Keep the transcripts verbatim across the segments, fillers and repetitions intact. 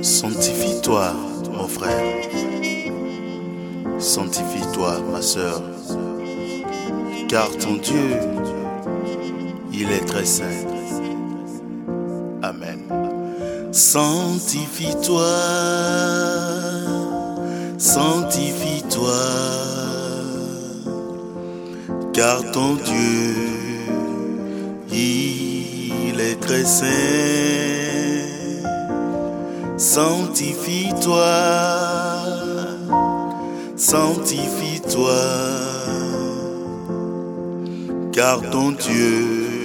Sanctifie-toi, mon frère. Sanctifie-toi, ma sœur. Car ton Dieu, il est très saint. Amen. Sanctifie-toi, sanctifie-toi, car ton Dieu, il est très saint. Sanctifie-toi, sanctifie-toi, car ton Dieu,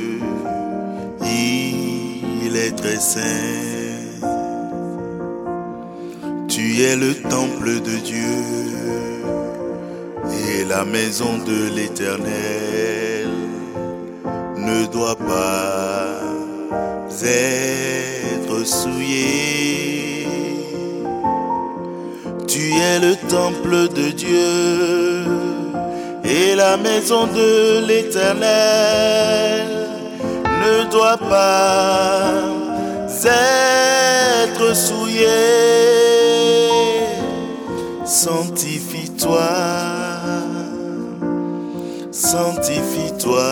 il est très saint. Tu es le temple de Dieu et la maison de l'Éternel ne doit pas être souillée. Tu es le temple de Dieu et la maison de l'Éternel ne doit pas être souillée. Sanctifie-toi, sanctifie-toi,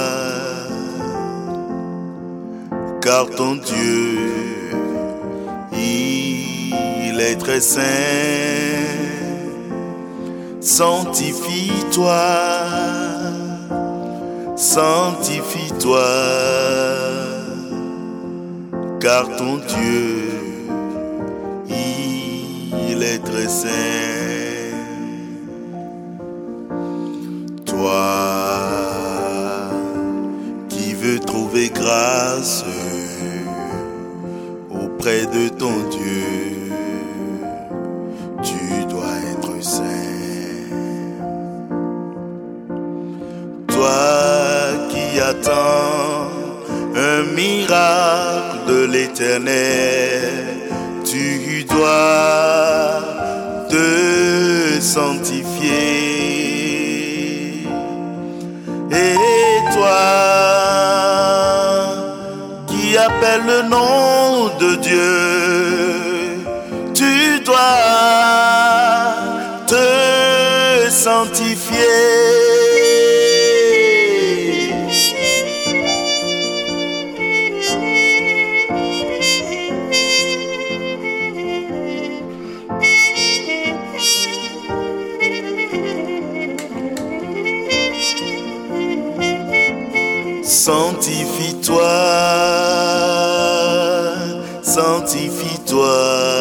car ton Dieu, il est très saint. Sanctifie-toi, sanctifie-toi, car ton Dieu, il est très saint. Toi qui veux trouver grâce auprès de ton Dieu, tu dois être saint. Toi qui attends un miracle de l'Éternel, tu dois te sanctifier. Et toi qui appelles le nom de Dieu, tu dois te sanctifier. Sanctifie-toi, sanctifie-toi,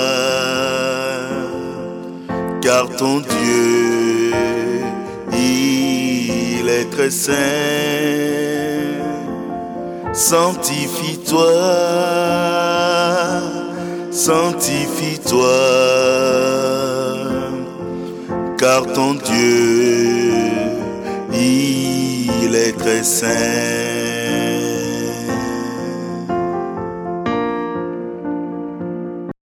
car ton Dieu, il est très saint. Sanctifie-toi, sanctifie-toi, car ton Dieu, il est très saint.